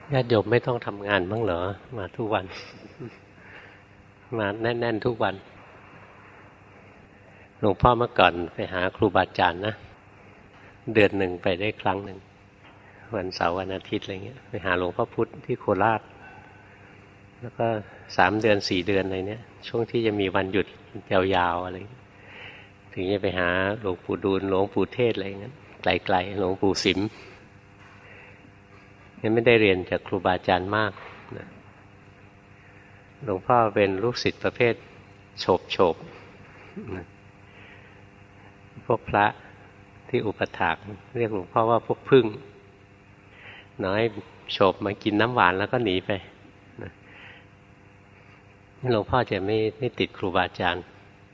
ญาติโยมไม่ต้องทำงานบ้างเหรอมาทุกวันมาแน่นๆทุกวันหลวงพ่อเมื่อก่อนไปหาครูบาอาจารย์นะเดือนหนึ่งไปได้ครั้งหนึ่งวันเสาร์วันอาทิตย์อะไรเงี้ยไปหาหลวงพ่อพุธที่โคราชแล้วก็3 เดือน4 เดือนอะไรเนี้ยช่วงที่จะมีวันหยุดยาวๆอะไรถึงจะไปหาหลวงปู่ดูลหลวงปู่เทศอะไรเงี้ยไกลๆหลวงปู่สิมยังไม่ได้เรียนจากครูบาอาจารย์มากนะหลวงพ่อเป็นลูกศิษย์ประเภทโฉบนะพวกพระที่อุปถากเรียกหลวงพ่อว่าพวกพึ่งน้อยโฉบมากินน้ำหวานแล้วก็หนีไปนะหลวงพ่อจะไม่ติดครูบาอาจารย์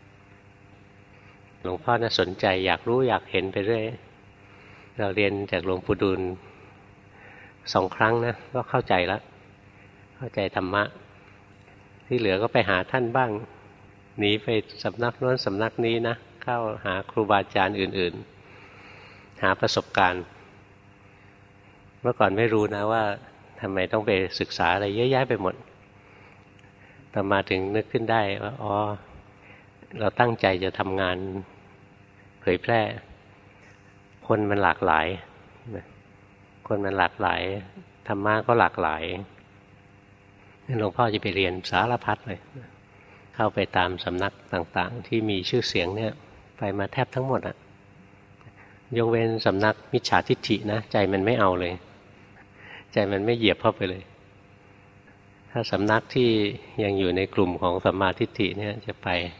หลวงพ่อน่าสนใจอยากรู้อยากเห็นไปเรื่อยเราเรียนจากหลวงปู่ดูล2 ครั้งนะก็เข้าใจแล้วเข้าใจธรรมะที่เหลือก็ไปหาท่านบ้างหนีไปสำนักโน้นสำนักนี้นะเข้าหาครูบาอาจารย์อื่นๆหาประสบการณ์เมื่อก่อนไม่รู้นะว่าทำไมต้องไปศึกษาอะไรเยอะแยะไปหมดต่อมาถึงนึกขึ้นได้ว่าอ๋อเราตั้งใจจะทำงานเผยแพร่คนมันหลากหลายคนมันหลากหลายธรรมะก็หลากหลายหลวงพ่อจะไปเรียนสารพัดเลยเข้าไปตามสำนักต่างๆที่มีชื่อเสียงเนี่ยไปมาแทบทั้งหมดอะยกเว้นสำนักมิจฉาทิฏฐินะใจมันไม่เอาเลยใจมันไม่เหยียบเข้าไปเลยถ้าสำนักที่ยังอยู่ในกลุ่มของสัมมาทิฏฐิเนี่ยจะ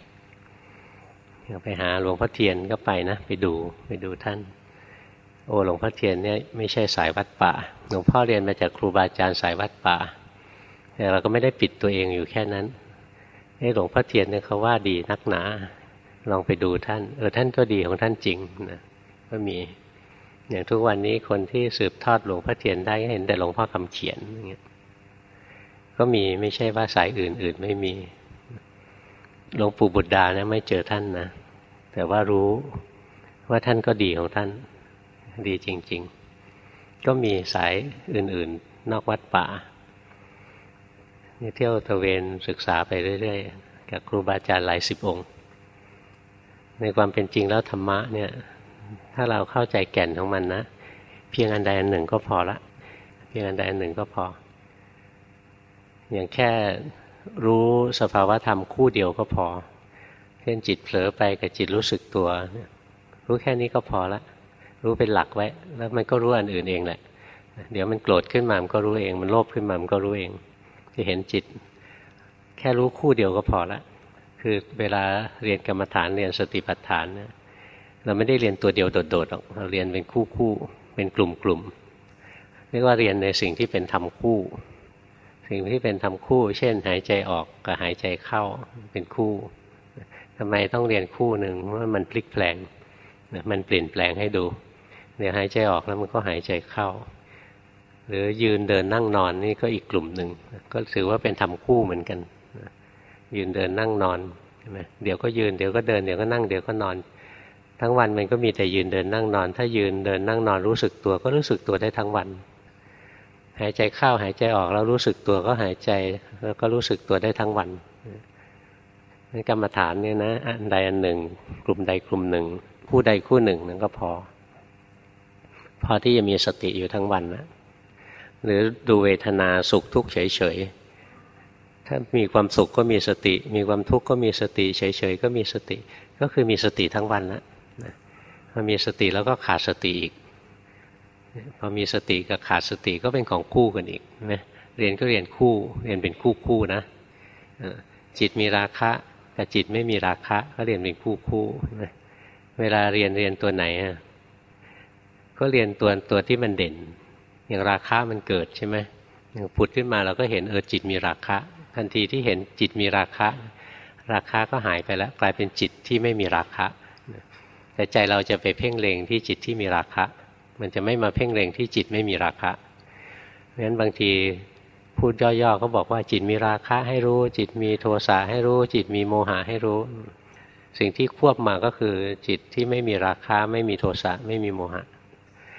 ไปหาหลวงพ่อเทียนก็ไปนะไปดูท่านโอ้หลวงพ่อเทียนเนี่ยไม่ใช่สายวัดป่าหลวงพ่อเรียนมาจากครูบาอาจารย์สายวัดป่าแต่เราก็ไม่ได้ปิดตัวเองอยู่แค่นั้นหลวงพ่อเทียนเนี่ยเขาว่าดีนักหนาลองไปดูท่านท่านก็ดีของท่านจริงนะก็มีอย่างทุกวันนี้คนที่สืบทอดหลวงพ่อเทียนได้เห็นแต่หลวงพ่อคำเขียนอย่างเงี้ยก็มีไม่ใช่ว่าสายอื่นๆไม่มีหลวงปู่บุตรดาเนี่ยไม่เจอท่านนะแต่ว่ารู้ว่าท่านก็ดีของท่านดีจริงๆก็มีสายอื่นๆนอกวัดป่าเที่ยวตระเวนศึกษาไปเรื่อยๆกับครูบาอาจารย์หลาย10 องค์ในความเป็นจริงแล้วธรรมะเนี่ยถ้าเราเข้าใจแก่นของมันนะเพียงอันใดอันหนึ่งก็พอละเพียงอันใดอันหนึ่งก็พออย่างแค่รู้สภาวะธรรมคู่เดียวก็พอเช่นจิตเผลอไปกับจิตรู้สึกตัวรู้แค่นี้ก็พอละรู้เป็นหลักไว้แล้วมันก็รู้อันอื่นเองแหละเดี๋ยวมันโกรธขึ้นมามันก็รู้เองมันโลภขึ้นมามันก็รู้เองจะเห็นจิตแค่รู้คู่เดียวก็พอละคือเวลาเรียนกรรมฐานเรียนสติปัฏฐานเนี่ยเราไม่ได้เรียนตัวเดียวโดดๆหรอกเราเรียนเป็นคู่เป็นกลุ่มเรียกว่าเรียนในสิ่งที่เป็นธรรมคู่สิ่งที่เป็นธรรมคู่เช่นหายใจออกกับหายใจเข้าเป็นคู่ทำไมต้องเรียนคู่หนึ่งเพราะมันพลิกแปลงมันเปลี่ยนแปลงให้ดูเดี๋ยวหายใจออกแล้วมันก็หายใจเข้าหรือยืนเดินนั่งนอนนี่ก็อีกกลุ่มหนึ่งก็ถือว่าเป็นธรรมคู่เหมือนกันยืนเดินนั่งนอนใช่ไหมเดี๋ยวก็ยืนเดี๋ยวก็เดินเดี๋ยวก็นั่งเดี๋ยวก็นอนทั้งวันมันก็มีแต่ยืนเดินนั่งนอนถ้ายืนเดินนั่งนอนรู้สึกตัวก็รู้สึกตัวได้ทั้งวันหายใจเข้าหายใจออกแล้วรู้สึกตัวก็หายใจแล้วก็รู้สึกตัวได้ทั้งวันนี่กรรมฐานเนี่ยนะอันใดอันหนึ่งกลุ่มใดกลุ่มหนึ่งคู่ใดคู่หนึ่งนั่นก็พอที่จะมีสติอยู่ทั้งวันนะหรือดูเวทนาสุขทุกข์เฉยๆถ้ามีความสุขก็มีสติมีความทุกข์ก็มีสติเฉยๆก็มีสติก็คือมีสติทั้งวันแล้วพอมีสติแล้วก็ขาดสติอีกพอมีสติกับขาดสติก็เป็นของคู่กันอีกนะเรียนก็เรียนคู่เรียนเป็นคู่นะจิตมีราคะกับจิตไม่มีราคะก็เรียนเป็นคู่นะเวลาเรียนตัวไหนก็เรียนตัวที่มันเด่นอย่างราคะมันเกิดใช่ไหมอย่างผุดขึ้นมาเราก็เห็นจิตมีราคะทันทีที่เห็นจิตมีราคะก็หายไปแล้วกลายเป็นจิตที่ไม่มีราคะแต่ใจเราจะไปเพ่งเล็งที่จิตที่มีราคะมันจะไม่มาเพ่งเล็งที่จิตไม่มีราคะเพราะฉะนั้นบางทีพูดย่อๆก็บอกว่าจิตมีราคะให้รู้จิตมีโทสะให้รู้จิตมีโมหะให้รู้สิ่งที่ควบมาก็คือจิตที่ไม่มีราคะไม่มีโทสะไม่มีโมหะ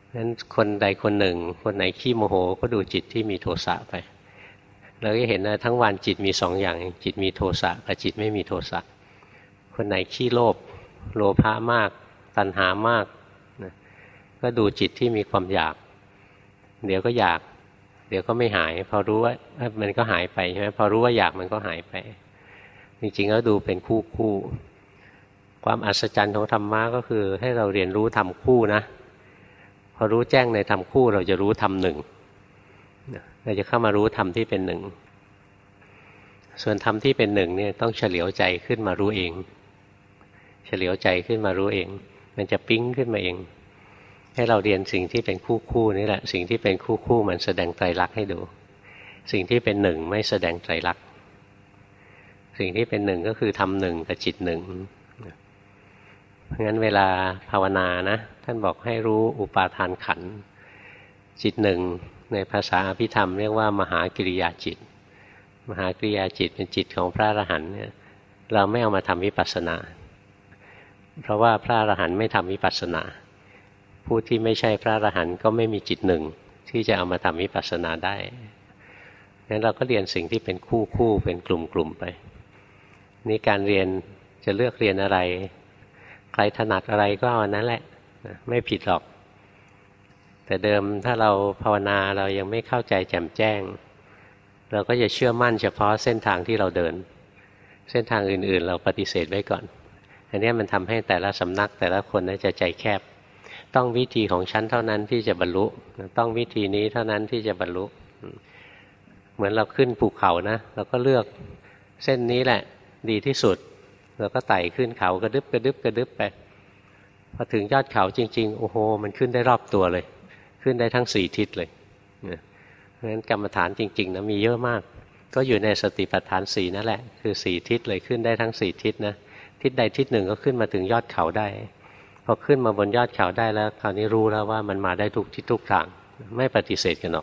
นั้นคนใดคนหนึ่งคนไหนขี้โมโหก็ดูจิตที่มีโทสะไปเราก็เห็นนะทั้งวันจิตมีสองอย่างจิตมีโทสะกับจิตไม่มีโทสะคนไหนขี้โลภโลภะมากตัณหามากนะก็ดูจิตที่มีความอยากเดี๋ยวก็อยากเดี๋ยวก็ไม่หายพอรู้ว่ามันก็หายไปใช่ไหมพอรู้ว่าอยากมันก็หายไปจริงๆแล้วดูเป็นคู่ความอัศจรรย์ของธรรมะก็คือให้เราเรียนรู้ธรรมคู่นะพอรู้แจ้งในธรรมคู่เราจะรู้ธรรมหนึ่งเราจะเข้ามารู้ธรรมที่เป็นหนึ่งส่วนธรรมที่เป็นหนึ่งเนี่ยต้องเฉลียวใจขึ้นมารู้เองเฉลียวใจขึ้นมารู้เองมันจะปิ๊งขึ้นมาเองให้เราเรียนสิ่งที่เป็นคู่นี่แหละสิ่งที่เป็นคู่มันแสดงไตรลักษณ์ให้ดูสิ่งที่เป็นหนึ่งไม่แสดงไตรลักษณ์สิ่งที่เป็นหนึ่งก็คือธรรมหนึ่งกับจิตหนึ่งเพราะงั้นเวลาภาวนานะท่านบอกให้รู้อุปาทานขันธ์จิตหนึ่งในภาษาอภิธรรมเรียกว่ามหากิริยาจิตมหากิริยาจิตเป็นจิตของพระอรหันต์เนี่ยเราไม่เอามาทำวิปัสสนาเพราะว่าพระอรหันต์ไม่ทำวิปัสสนาผู้ที่ไม่ใช่พระอรหันต์ก็ไม่มีจิตหนึ่งที่จะเอามาทำวิปัสสนาได้งั้นเราก็เรียนสิ่งที่เป็นคู่เป็นกลุ่มไปนี่การเรียนจะเลือกเรียนอะไรใครถนัดอะไรก็เอาอันนั้นแหละไม่ผิดหรอกแต่เดิมถ้าเราภาวนาเรายังไม่เข้าใจแจ่มแจ้งเราก็จะเชื่อมั่นเฉพาะเส้นทางที่เราเดินเส้นทางอื่นๆเราปฏิเสธไว้ก่อนอันนี้มันทำให้แต่ละสำนักแต่ละคนจะใจแคบต้องวิธีของฉันเท่านั้นที่จะบรรลุต้องวิธีนี้เท่านั้นที่จะบรรลุเหมือนเราขึ้นภูเขานะเราก็เลือกเส้นนี้แหละดีที่สุดเราก็ไต่ขึ้นเขากระดึบไปพอถึงยอดเขาจริงๆโอ้โหมันขึ้นได้รอบตัวเลยขึ้นได้ทั้ง4ทิศเลยเพราะฉะนั้นกรรมฐานจริงๆนะมีเยอะมากก็อยู่ในสติปัฏฐาน4นั่นแหละคือ4ทิศเลยขึ้นได้ทั้ง4ทิศนะทิศใดทิศหนึ่งก็ขึ้นมาถึงยอดเขาได้พอขึ้นมาบนยอดเขาได้แล้วคราวนี้รู้แล้วว่ามันมาได้ทุกทิศทุกทางไม่ปฏิเสธกันหรอก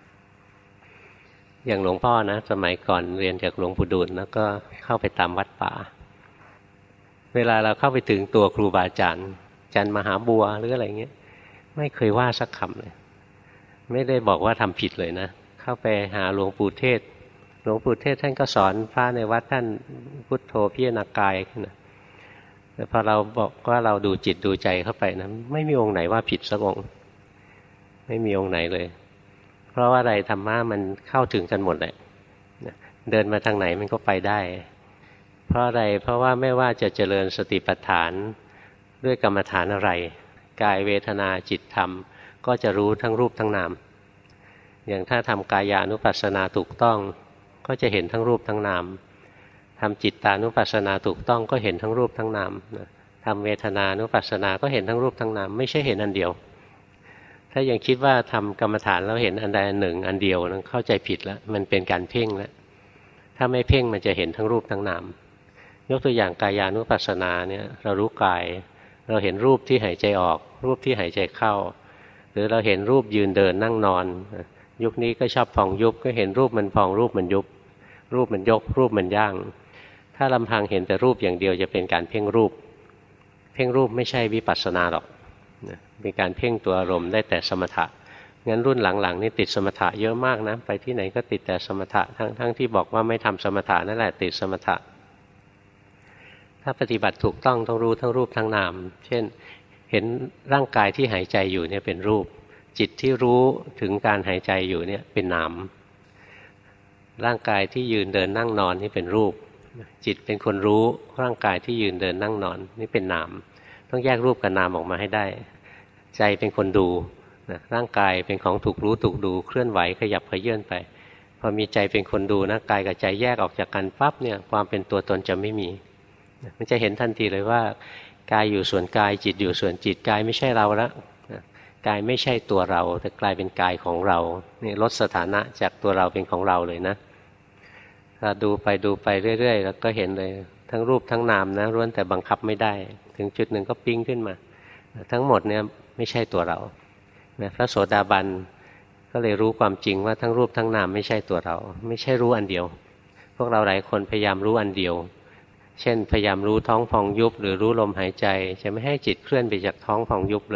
อย่างหลวงพ่อนะสมัยก่อนเรียนจากหลวงปู่ดูลแล้วก็เข้าไปตามวัดป่าเวลาเราเข้าไปถึงตัวครูบาอาจารย์อาจารย์มหาบัวหรืออะไรเงี้ยไม่เคยว่าสักคำเลยไม่ได้บอกว่าทำผิดเลยนะเข้าไปหาหลวงปู่เทศหลวงปู่เทศท่านก็สอนพระในวัดท่านพุทโธพิจารณากายนะแต่พอเราบอกว่าเราดูจิตดูใจเข้าไปนะไม่มีองค์ไหนว่าผิดสักองค์ไม่มีองค์ไหนเลยเพราะว่าอะไรธรรมะมันเข้าถึงกันหมดเลยเดินมาทางไหนมันก็ไปได้เพราะอะไรเพราะว่าไม่ว่าจะเจริญสติปัฏฐานด้วยกรรมฐานอะไรกายเวทนาจิตธรรมก็จะรู้ทั้งรูปทั้งนามอย่างถ้าทำกายานุปัสสนาถูกต้องก็จะเห็นทั้งรูปทั้งนามทำจิตตานุปัสสนาถูกต้องก็เห็นทั้งรูปทั้งนามทำเวทนานุปัสสนาก็เห็นทั้งรูปทั้งนามไม่ใช่เห็นอันเดียวถ้ายังคิดว่าทำกรรมฐานแล้วเห็นอันใดอันหนึ่งอันเดียวนั้นเข้าใจผิดแล้วมันเป็นการเพ่งแล้วถ้าไม่เพ่งมันจะเห็นทั้งรูปทั้งนามยกตัวอย่างกายานุปัสสนาเนี่ยเรารู้กายเราเห็นรูปที่หายใจออกรูปที่หายใจเข้าหรือเราเห็นรูปยืนเดินนั่งนอนยุคนี้ก็ชอบพองยุบก็เห็นรูปมันพองรูปมันยุบรูปมันยกรูปมันย่างถ้าลำพังเห็นแต่รูปอย่างเดียวจะเป็นการเพ่งรูปเพ่งรูปไม่ใช่วิปัสสนาหรอกเป็นการเพ่งตัวอารมณ์ได้แต่สมถะงั้นรุ่นหลังๆนี่ติดสมถะเยอะมากนะไปที่ไหนก็ติดแต่สมถะทั้งที่บอกว่าไม่ทำสมถะนั่นแหละติดสมถะถ้าปฏิบัติถูกต้องรู้ทั้งรูปทั้งนามเช่นเห็นร่างกายที่หายใจอยู่เนี่ยเป็นรูปจิตที่รู้ถึงการหายใจอยู่เนี่ยเป็นนามร่างกายที่ยืนเดินนั่งนอนนี่เป็นรูปจิตเป็นคนรู้ร่างกายที่ยืนเดินนั่งนอนนี่เป็นนามต้องแยกรูปกับนามออกมาให้ได้ใจเป็นคนดูนะร่างกายเป็นของถูกรู้ถูกดูเคลื่อนไหวขยับเขยื้อนไปพอมีใจเป็นคนดูนะกายกับใจแยกออกจากกันปั๊บเนี่ยความเป็นตัวตนจะไม่มีมันจะเห็นทันทีเลยว่ากายอยู่ส่วนกายจิตอยู่ส่วนจิตกายไม่ใช่เราแล้วกายไม่ใช่ตัวเราแต่กลายเป็นกายของเรานี่ลดสถานะจากตัวเราเป็นของเราเลยนะถ้าดูไปเรื่อยๆแล้วก็เห็นเลยทั้งรูปทั้งนามนะล้วนแต่บังคับไม่ได้ถึงจุดหนึ่งก็ปิ๊งขึ้นมาทั้งหมดเนี่ยไม่ใช่ตัวเราพระโสดาบันก็เลยรู้ความจริงว่าทั้งรูปทั้งนามไม่ใช่ตัวเราไม่ใช่รู้อันเดียวพวกเราหลายคนพยายามรู้อันเดียวเช่นพยายามรู้ท้องพองยุบหรือรู้ลมหายใจจะไม่ให้จิตเคลื่อนไปจากท้องพองยุบเลย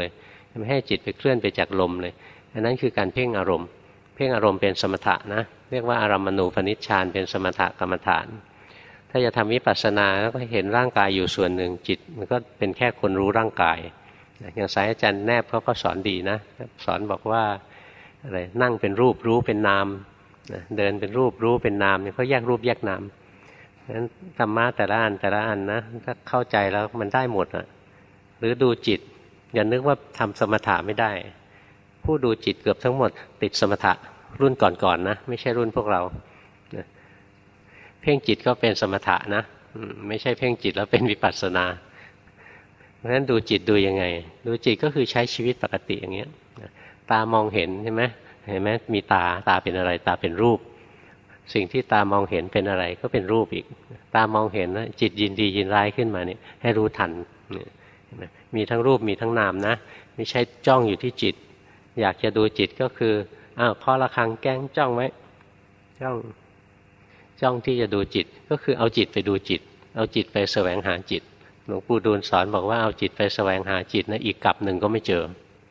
ไม่ให้จิตไปเคลื่อนไปจากลมเลยอันนั้นคือการเพ่งอารมณ์เพ่งอารมณ์เป็นสมถะนะเรียกว่าอารามณูปนิชฌานเป็นสมถะกรรมฐานถ้าจะทำวิปัสสนาแล้วก็เห็นร่างกายอยู่ส่วนหนึ่งจิตมันก็เป็นแค่คนรู้ร่างกายอย่างสายอาจารย์แนบเขาก็สอนดีนะสอนบอกว่าอะไรนั่งเป็นรูปรู้เป็นนามเดินเป็นรูปรู้เป็นนามเนี่ยเขาแยกรูปแยกนามนั้นธรรมะแต่ละอันนะถ้าเข้าใจแล้วมันได้หมดอ่ะหรือดูจิตอย่านึกว่าทำสมถะไม่ได้ผู้ดูจิตเกือบทั้งหมดติดสมถะรุ่นก่อนๆนะไม่ใช่รุ่นพวกเราเพ่งจิตก็เป็นสมถะนะไม่ใช่เพ่งจิตแล้วเป็นวิปัสสนาเพราะฉะนั้นดูจิตดูยังไงดูจิตก็คือใช้ชีวิตปกติอย่างเงี้ยตามองเห็นใช่ไหมเห็นไหมมีตาเป็นอะไรตาเป็นรูปสิ่งที่ตามองเห็นเป็นอะไรก็เป็นรูปอีกตามองเห็นนะจิตยินดียินร้ายขึ้นมาเนี่ยให้รู้ทันมีทั้งรูปมีทั้งนามนะไม่ใช่จ้องอยู่ที่จิตอยากจะดูจิตก็คือเคาะระฆังแกล้งจ้องไว้จ้องที่จะดูจิตก็คือเอาจิตไปดูจิตเอาจิตไปแสวงหาจิตหลวงปู่ดูลสอนบอกว่าเอาจิตไปแสวงหาจิตนะอีกกลับหนึ่งก็ไม่เจอ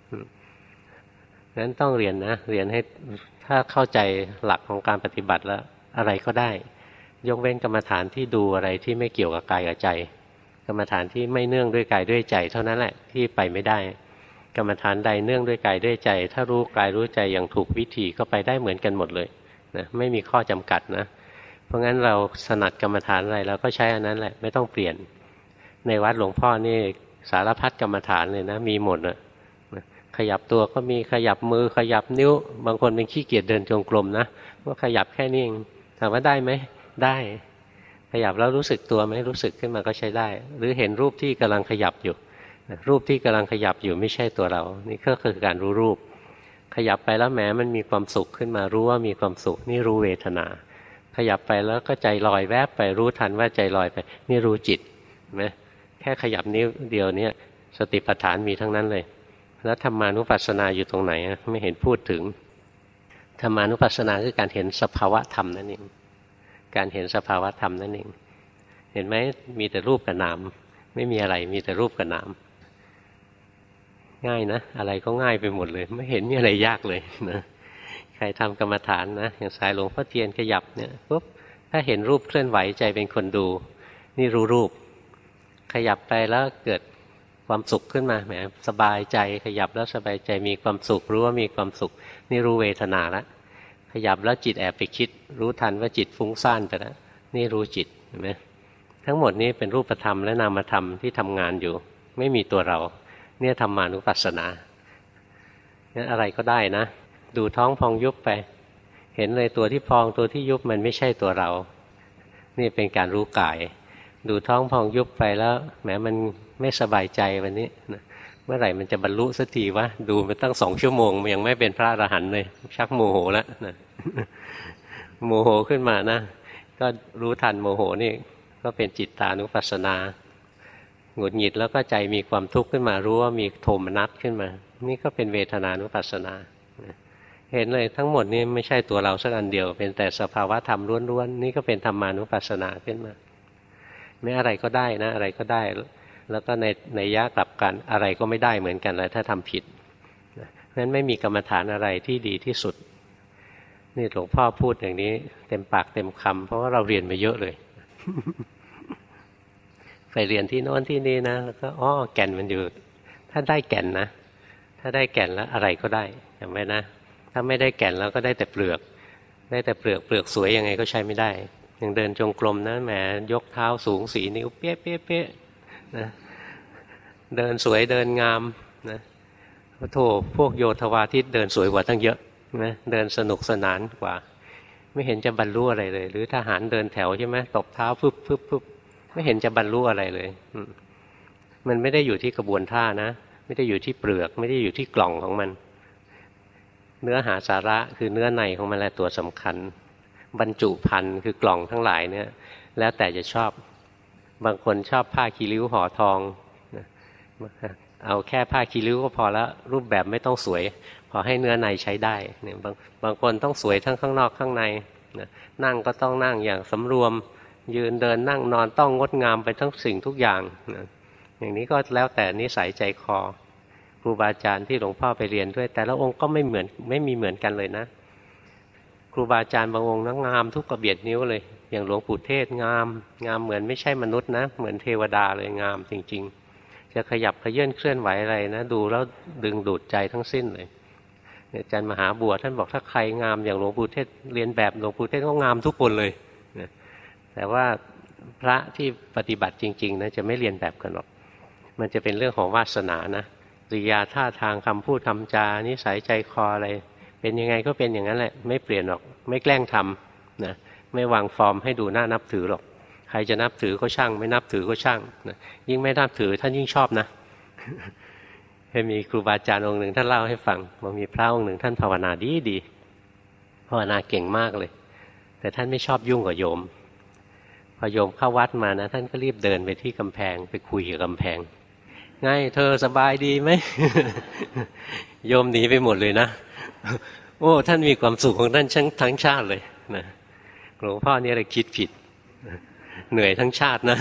นั้นต้องเรียนนะเรียนให้ถ้าเข้าใจหลักของการปฏิบัติแล้วอะไรก็ได้ยกเว้นกรรมฐานที่ดูอะไรที่ไม่เกี่ยวกับกายกับใจกรรมฐานที่ไม่เนื่องด้วยกายด้วยใจเท่านั้นแหละที่ไปไม่ได้กรรมฐานใดเนื่องด้วยกายด้วยใจถ้ารู้กายรู้ใจอย่างถูกวิธีก็ไปได้เหมือนกันหมดเลยนะไม่มีข้อจำกัดนะเพราะงั้นเราถนัดกรรมฐานอะไรเราก็ใช้อันนั้นแหละไม่ต้องเปลี่ยนในวัดหลวงพ่อนี่สารพัดกรรมฐานเลยนะมีหมดนะขยับตัวก็มีขยับมือขยับนิ้วบางคนเป็นขี้เกียจเดินจงกรมนะว่าขยับแค่นี้เองถามว่าได้ไหมได้ขยับแล้วรู้สึกตัวไหมรู้สึกขึ้นมาก็ใช้ได้หรือเห็นรูปที่กำลังขยับอยู่รูปที่กำลังขยับอยู่ไม่ใช่ตัวเรานี่ก็คือการรู้รูปขยับไปแล้วแหมมันมีความสุขขึ้นมารู้ว่ามีความสุขนี่รู้เวทนาขยับไปแล้วก็ใจลอยแวบไปรู้ทันว่าใจลอยไปนี่รู้จิตเห็นไหมแค่ขยับนิ้วเดียวเนี่ยสติปัฏฐานมีทั้งนั้นเลยแล้วธรรมานุปัสสนาอยู่ตรงไหนไม่เห็นพูดถึงธรรมานุปัสสนาคือการเห็นสภาวะธรรมนั่นเองการเห็นสภาวะธรรมนั่นเองเห็นไหมมีแต่รูปกับนามไม่มีอะไรมีแต่รูปกับนามง่ายนะอะไรก็ง่ายไปหมดเลยไม่เห็นมีอะไรยากเลยนะใครทำกรรมฐานนะอย่างสายหลวงพ่อเทียนขยับเนี่ยปุ๊บถ้าเห็นรูปเคลื่อนไหวใจเป็นคนดูนี่รู้รูปขยับไปแล้วเกิดความสุขขึ้นมาแหมสบายใจขยับแล้วสบายใจมีความสุขรู้ว่ามีความสุขนี่รู้เวทนาละขยับแล้วจิตแอบไปคิดรู้ทันว่าจิตฟุ้งซ่านไปแล้วนี่รู้จิตเห็นไหมทั้งหมดนี้เป็นรูปธรรมและนามธรรมที่ทำงานอยู่ไม่มีตัวเราเนี่ยธรรมานุปัสสนางั้นอะไรก็ได้นะดูท้องพองยุบไปเห็นเลยตัวที่พองตัวที่ยุบมันไม่ใช่ตัวเรานี่เป็นการรู้กายดูท้องพองยุบไปแล้วแหมมันไม่สบายใจวันนี้นะเมื่อไหร่มันจะบรรลุสักทีวะดูมาตั้ง2 ชั่วโมงยังไม่เป็นพระอรหันต์เลยชักโมโหแล้วนะโมโหขึ้นมานะก็รู้ทันโมโหนี่ก็เป็นจิตตานุปัสสนาหงุดหงิดแล้วก็ใจมีความทุกข์ขึ้นมารู้ว่ามีโทมนัสขึ้นมานี่ก็เป็นเวทนานุปัสสนาเห็นเลยทั้งหมดนี้ไม่ใช่ตัวเราสักอันเดียวเป็นแต่สภาวะธรรมล้วนๆนี่ก็เป็นธรรมานุปัสสนาขึ้นมาไม่อะไรก็ได้นะอะไรก็ได้แล้วก็ในยะกลับกันอะไรก็ไม่ได้เหมือนกันเลยถ้าทำผิดเพราะฉะนั้นไม่มีกรรมฐานอะไรที่ดีที่สุดนี่หลวงพ่อพูดอย่างนี้เต็มปากเต็มคำเพราะว่าเราเรียนมาเยอะเลย ไปเรียนที่โน้นที่นี่นะแล้วก็แก่นมันอยู่ถ้าได้แก่นนะถ้าได้แก่นแล้วอะไรก็ได้จำไว้นะถ้าไม่ได้แก่นแล้วก็ได้แต่เปลือกได้แต่เปลือกสวยยังไงก็ใช้ไม่ได้อย่างเดินจงกรมนะแหมยกเท้าสูง4 นิ้วเป๊ะนะเดินสวยเดินงามนะโธ่พวกโยธวาทิตเดินสวยกว่าตั้งเยอะนะเดินสนุกสนานกว่าไม่เห็นจะบรรลุอะไรเลยหรือทหารเดินแถวใช่ไหมตบเท้าปึ๊บไม่เห็นจะบรรลุอะไรเลยมันไม่ได้อยู่ที่กระบวนท่านะไม่ได้อยู่ที่เปลือกไม่ได้อยู่ที่กล่องของมันเนื้อหาสาระคือเนื้อในของมันแหละตัวสำคัญบรรจุภัณฑ์คือกล่องทั้งหลายเนี่ยแล้วแต่จะชอบบางคนชอบผ้าคีริ้วห่อทองเอาแค่ผ้าคีริ้วก็พอแล้วรูปแบบไม่ต้องสวยพอให้เนื้อในใช้ได้เนี่ยบางคนต้องสวยทั้งข้างนอกข้างในนั่งก็ต้องนั่งอย่างสำรวมยืนเดินนั่งนอนต้องงดงามไปทั้งสิ่งทุกอย่างอย่างนี้ก็แล้วแต่นิสัยใจคอครูบาอาจารย์ที่หลวงพ่อไปเรียนด้วยแต่ละองค์ก็ไม่มีเหมือนกันเลยนะครูบาอาจารย์บางองค์นะงามทุกกระเบียดนิ้วเลยอย่างหลวงปู่เทศงามเหมือนไม่ใช่มนุษย์นะเหมือนเทวดาเลยงามจริงๆจะขยับเขยื่อนเคลื่อนไหวอะไรนะดูแล้วดึงดูดใจทั้งสิ้นเลยอาจารย์มหาบัวท่านบอกถ้าใครงามอย่างหลวงปู่เทศเรียนแบบหลวงปู่เทศก็งามทุกคนเลยแต่ว่าพระที่ปฏิบัติจริงๆนะจะไม่เรียนแบบกันหรอกมันจะเป็นเรื่องของวาสนานะกิริยาท่าทางคำพูดคำจานิสัยใจคออะไรเป็นยังไงก็เป็นอย่างนั้นแหละไม่เปลี่ยนหรอกไม่แกล้งทำนะไม่วางฟอร์มให้ดูน่านับถือหรอกใครจะนับถือก็ช่างไม่นับถือก็ช่างนะยิ่งไม่นับถือท่านยิ่งชอบนะเคยมีครูบาอาจารย์องค์หนึ่งท่านเล่าให้ฟังว่ามีพระองค์หนึ่งท่านภาวนาดีภาวนาเก่งมากเลยแต่ท่านไม่ชอบยุ่งกับโยมพอโยมเข้าวัดมานะท่านก็รีบเดินไปที่กำแพงไปคุยกับกำแพงไงเธอสบายดีไหม โยมหนีไปหมดเลยนะโอ้ท่านมีความสุขของท่านทั้งชาติเลยนะหลวงพ่อนี่เลยคิดผิดเหนื่อยทั้งชาตินะ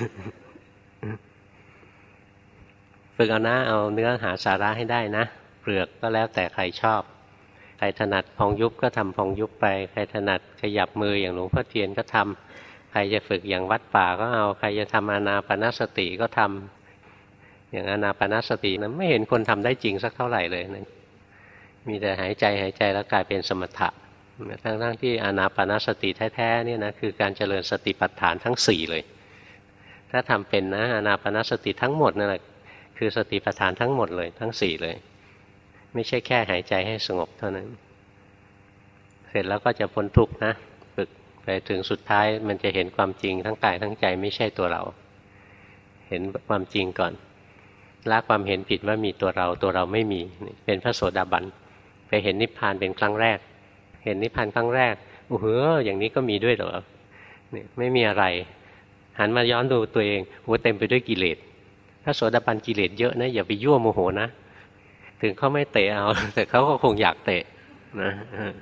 ฝึกเอานะเอาเนื้อหาสาระให้ได้นะเปลือกก็แล้วแต่ใครชอบใครถนัดพองยุบก็ทำพองยุบไปใครถนัดขยับมืออย่างหลวงพ่อเทียนก็ทำใครจะฝึกอย่างวัดป่าก็เอาใครจะทำอานาปานสติก็ทำอย่างอานาปานสตินะไม่เห็นคนทำได้จริงสักเท่าไหร่เลยนะมีแต่หายใจแล้วกลายเป็นสมถะทั้งที่อานาปานสติแท้ๆเนี่ยนะคือการเจริญสติปัฏฐานทั้ง4เลยถ้าทำเป็นนะอานาปานสติทั้งหมดนั่นแหละคือสติปัฏฐานทั้งหมดเลยทั้ง4เลยไม่ใช่แค่หายใจให้สงบเท่านั้นเสร็จแล้วก็จะพ้นทุกข์นะฝึกไปถึงสุดท้ายมันจะเห็นความจริงทั้งกายทั้งใจไม่ใช่ตัวเราเห็นความจริงก่อนละความเห็นผิดว่ามีตัวเราไม่มีเป็นพระโสดาบันไปเห็นนิพพานเป็นครั้งแรกเห็นนิพพานครั้งแรกโอ้โหอย่างนี้ก็มีด้วยเหรอเนี่ยไม่มีอะไรหันมาย้อนดูตัวเองโอ้เต็มไปด้วยกิเลสพระโสดาบันกิเลสเยอะนะอย่าไปยั่วโมโหนะถึงเขาไม่เตะเอาแต่เขาก็คงอยากเตะนะ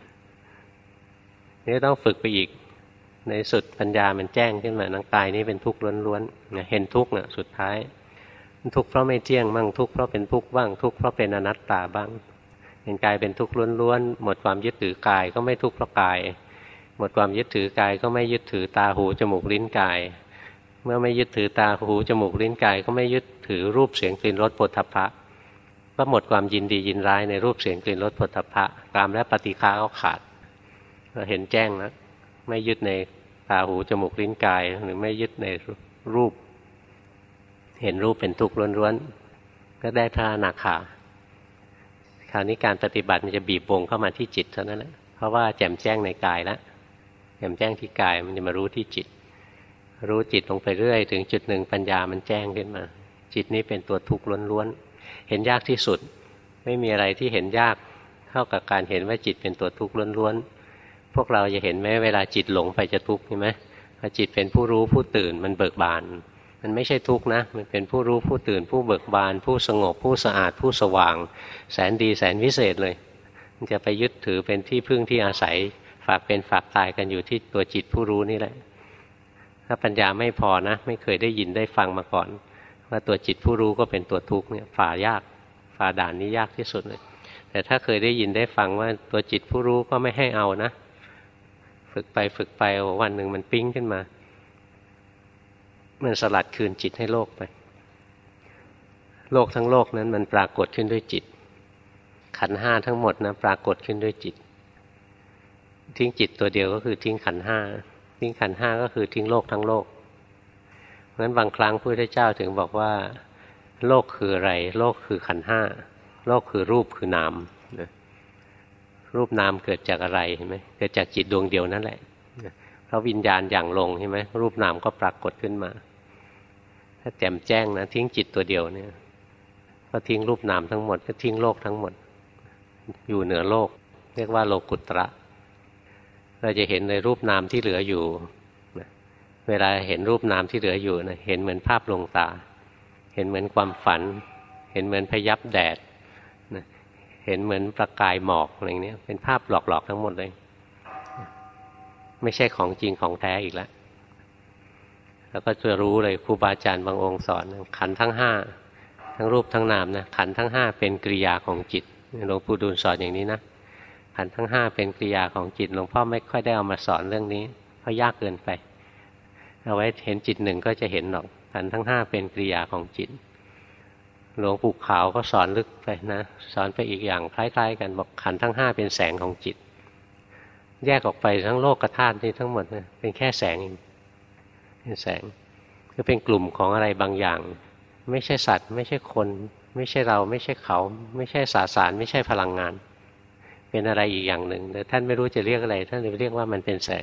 นี่ต้องฝึกไปอีกในสุดปัญญามันแจ้งขึ้นมานังกายนี้เป็นทุกข์ล้วนๆเห็นทุกข์นะสุดท้ายทุกข์เพราะไม่เที่ยงบ้างทุกข์เพราะเป็นทุกข์บ้างทุกข์เพราะเป็นอนัตตาบ้างเห็นกายเป็นทุกข์ล้วนๆหมดความยึดถือกายก็ไม่ทุกข์เพราะกายหมดความยึดถือกายก็ไม่ยึดถือตาหูจมูกลิ้นกายเมื่อไม่ยึดถือตาหูจมูกลิ้นกายก็ไม่ยึดถือรูปเสียงกลิ่นรสโผฏฐัพพะก็หมดความยินดียินร้ายในรูปเสียงกลิ่นรสโผฏฐัพพะกามและปฏิฆาก็ขาดเราเห็นแจ้งแล้วไม่ยึดในตาหูจมูกลิ้นกายหรือไม่ยึดในรูปเห็นรูปเป็นทุกข์ล้วนๆก็ได้พระอนาคาคราวนี้การปฏิบัติมันจะบีบวงเข้ามาที่จิตเท่านั้นแหละเพราะว่าแจ่มแจ้งในกายแล้วแจ่มแจ้งที่กายมันจะมารู้ที่จิตรู้จิตลงไปเรื่อยถึงจุดหนึ่งปัญญามันแจ้งขึ้นมาจิตนี้เป็นตัวทุกข์ล้วนๆเห็นยากที่สุดไม่มีอะไรที่เห็นยากเท่ากับการเห็นว่าจิตเป็นตัวทุกข์ล้วนๆพวกเราจะเห็นไหมเวลาจิตหลงไปจะทุกข์ใช่ไหมพอจิตเป็นผู้รู้ผู้ตื่นมันเบิกบานมันไม่ใช่ทุกข์นะมันเป็นผู้รู้ผู้ตื่นผู้เบิกบานผู้สงบผู้สะอาดผู้สว่างแสนดีแสนวิเศษเลยมันจะไปยึดถือเป็นที่พึ่งที่อาศัยฝากเป็นฝากตายกันอยู่ที่ตัวจิตผู้รู้นี่แหละถ้าปัญญาไม่พอนะไม่เคยได้ยินได้ฟังมาก่อนว่าตัวจิตผู้รู้ก็เป็นตัวทุกข์เนี่ยฝ่ายากฝ่าด่านนี้ยากที่สุดเลยแต่ถ้าเคยได้ยินได้ฟังว่าตัวจิตผู้รู้ก็ไม่ให้เอานะฝึกไปวันหนึ่งมันปิ๊งขึ้นมามันสลัดคืนจิตให้โลกไปโลกทั้งโลกนั้นมันปรากฏขึ้นด้วยจิตขันธ์ห้าทั้งหมดนะปรากฏขึ้นด้วยจิตทิ้งจิตตัวเดียวก็คือทิ้งขันธ์ห้าทิ้งขันธ์ห้าก็คือทิ้งโลกทั้งโลกเพราะฉะนั้นบางครั้งพระพุทธเจ้าถึงบอกว่าโลกคืออะไรโลกคือขันธ์ห้าโลกคือรูปคือนามรูปนามเกิดจากอะไรเห็นไหมเกิดจากจิตดวงเดียวนั่นแหละเพราะวิญญาณอย่างลงใช่ไหมรูปนามก็ปรากฏขึ้นมาถ้าแจ่มแจ้งนะทิ้งจิตตัวเดียวเนี่ยก็ทิ้งรูปนามทั้งหมดก็ทิ้งโลกทั้งหมดอยู่เหนือโลกเรียกว่าโลกุตระเราจะเห็นในรูปนามที่เหลืออยู่เวลาเห็นรูปนามที่เหลืออยู่นะเห็นเหมือนภาพลวงตาเห็นเหมือนความฝันเห็นเหมือนพยับแดดเห็นเหมือนประกายหมอกอะไรเนี้ยเป็นภาพหลอกๆทั้งหมดเลยไม่ใช่ของจริงของแท้อีกแล้วแล้วก็จะรู้เลยครูบาอาจารย์บางองค์สอนขันธ์ทั้งห้าทั้งรูปทั้งนามนะขันธ์ทั้งห้าเป็นกิริยาของจิตหลวงปู่ดูลสอนอย่างนี้นะขันธ์ทั้งห้าเป็นกิริยาของจิตหลวงพ่อไม่ค่อยได้เอามาสอนเรื่องนี้เพราะยากเกินไปเอาไว้เห็นจิตหนึ่งก็จะเห็นหรอกขันธ์ทั้งห้าเป็นกิริยาของจิตหลวงปู่ขาวก็สอนลึกไปนะสอนไปอีกอย่างคล้ายๆกันบอกขันธ์ทั้งห้าเป็นแสงของจิตแยกออกไปทั้งโลกธาตุนี่ทั้งหมดนะเป็นแค่แสงเป็นแสงคือเป็นกลุ่มของอะไรบางอย่างไม่ใช่สัตว์ไม่ใช่คนไม่ใช่เราไม่ใช่เขาไม่ใช่สสารไม่ใช่พลังงานเป็นอะไรอีกอย่างหนึ่งแต่ท่านไม่รู้จะเรียกอะไรท่านเลยเรียกว่ามันเป็นแสง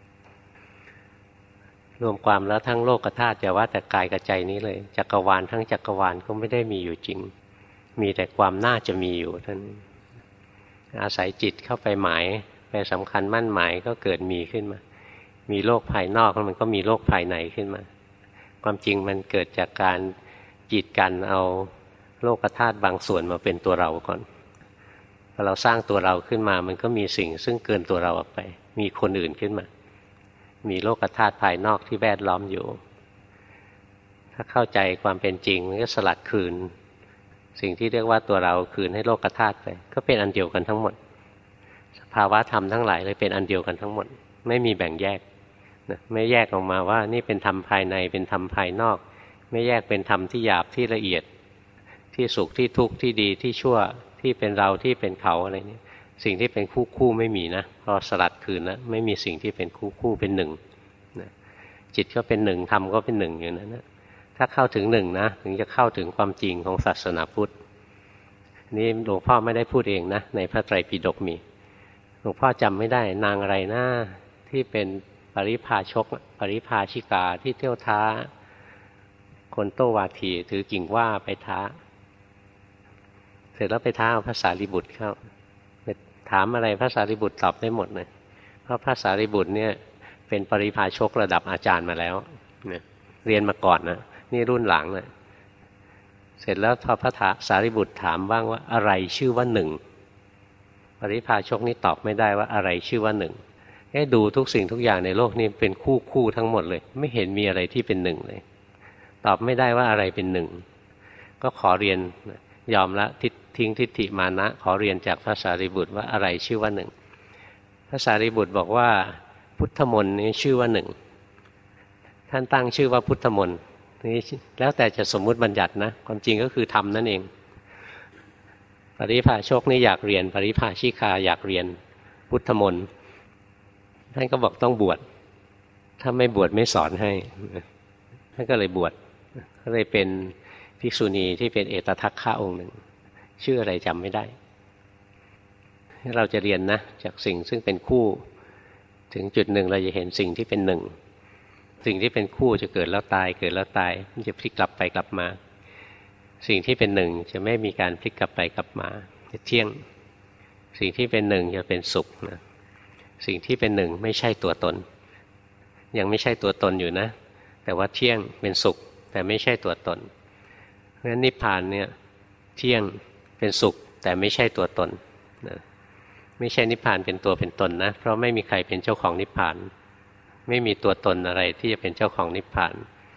รวมความแล้วทั้งโลกธาตุอย่าว่าแต่กายกับใจนี้เลยจักรวาลทั้งจักรวาลก็ไม่ได้มีอยู่จริงมีแต่ความน่าจะมีอยู่ท่านอาศัยจิตเข้าไปหมายไปสำคัญมั่นหมายก็เกิดมีขึ้นมามีโลกภายนอกแล้วมันก็มีโลกภายในขึ้นมาความจริงมันเกิดจากการกีดกันเอาโลกธาตุบางส่วนมาเป็นตัวเราก่อนพอเราสร้างตัวเราขึ้นมามันก็มีสิ่งซึ่งเกินตัวเราออกไปมีคนอื่นขึ้นมามีโลกธาตุภายนอกที่แวดล้อมอยู่ถ้าเข้าใจความเป็นจริงมันก็สลัดคืนสิ่งที่เรียกว่าตัวเราคืนให้โลกธาตุไปก็เป็นอันเดียวกันทั้งหมดสภาวะธรรมทั้งหลายเลยเป็นอันเดียวกันทั้งหมดไม่มีแบ่งแยกนะไม่แยกออกมาว่านี่เป็นธรรมภายในเป็นธรรมภายนอกไม่แยกเป็นธรรมที่หยาบที่ละเอียดที่สุขที่ทุกข์ที่ดีที่ชั่วที่เป็นเราที่เป็นเขาอะไรนี้สิ่งที่เป็นคู่ไม่มีนะพอสลัดคืนแล้วไม่มีสิ่งที่เป็นคู่เป็นหนึ่งนะจิตก็เป็นหนึ่งธรรมก็เป็นหนึ่งอย่างนั้นนะถ้าเข้าถึงหนึ่งนะถึงจะเข้าถึงความจริงของศาสนาพุทธนี่หลวงพ่อไม่ได้พูดเองนะในพระไตรปิฎกมีหลวงพ่อจำไม่ได้นางอะไรนะที่เป็นปริพาชกปริพาชิกาที่เที่ยวท้าคนโตวาทีถือกิ่งว่าไปท้าเสร็จแล้วไปท้าเอาพระสารีบุตรเข้าไปถามอะไรพระสารีบุตรตอบได้หมดเลยเพราะพระสารีบุตรเนี่ยเป็นปริพาชกระดับอาจารย์มาแล้วเนี่ยเรียนมาก่อนนะนี่รุ่นหลังเลยเสร็จแล้วพอพระสารีบุตรถามบ้างว่าอะไรชื่อว่าหนึ่งปริพาชกนี่ตอบไม่ได้ว่าอะไรชื่อว่าหนึ่งให้ดูทุกสิ่งทุกอย่างในโลกนี้เป็นคู่ทั้งหมดเลยไม่เห็นมีอะไรที่เป็นหนึ่งเลยตอบไม่ได้ว่าอะไรเป็นหนึ่งก็ขอเรียนยอมละทิ้งทิฏฐิมานะขอเรียนจากพระสารีบุตรว่าอะไรชื่อว่าหนึ่งพระสารีบุตรบอกว่าพุทธมนต์นี้ชื่อว่าหนึ่งท่านตั้งชื่อว่าพุทธมนต์นี่แล้วแต่จะสมมุติบัญญัตินะความจริงก็คือธรรมนั่นเองปริพาชกนี่อยากเรียนปริพาชิกาอยากเรียนพุทธมนต์ท่านก็บอกต้องบวชถ้าไม่บวชไม่สอนให้ท่านก็เลยบวชก็เลยเป็นภิกษุณีที่เป็นเอตทัคคะองค์หนึ่งชื่ออะไรจำไม่ได้เราจะเรียนนะจากสิ่งซึ่งเป็นคู่ถึงจุดหนึ่งเราจะเห็นสิ่งที่เป็นหนึ่งสิ่งที่เป็นคู่จะเกิดแล้วตายเกิดแล้วตายมันจะพลิกกลับไปกลับมาสิ่งที่เป็นหนึ่งจะไม่มีการพลิกกลับไปกลับมาจะเที่ยงสิ่งที่เป็นหนึ่งจะเป็นสุขนะสิ่งที่เป็นหนึ่งไม่ใช่ตัวตนยังไม่ใช่ตัวตนอยู่นะแต่ว่าเที่ยงเป็นสุขแต่ไม่ใช่ตัวตนเพราะฉะนั้นนิพพานเนี่ยเที่ยงเป็นสุขแต่ไม่ใช่ตัวตนนะไม่ใช่นิพพานเป็นตัวเป็นตนนะเพราะไม่มีใครเป็นเจ้าของนิพพานไม่มีตัวตนอะไรที่จะเป็นเจ้าของนิพพาน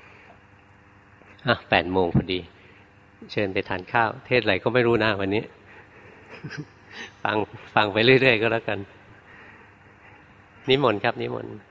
8 โมงพอดีเชิญไปทานข้าวเทศอะไรก็ไม่รู้นะวันนี้ ฟังไปเรื่อยๆก็แล้วกันนิมนต์ครับนิมนต์